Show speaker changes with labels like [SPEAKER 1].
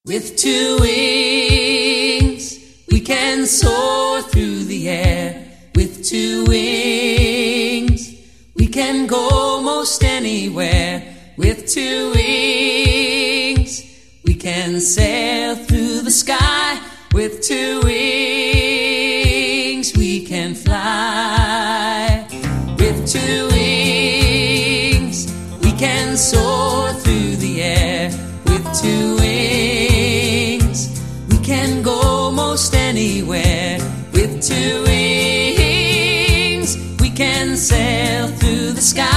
[SPEAKER 1] With two wings, we can soar through the air. With two wings, we can go most anywhere. With two wings, we can sail through the sky. With two wings, we can fly. With two wings, we can soar through the air. With two wings, we can go most anywhere. With two wings, we can sail through the sky.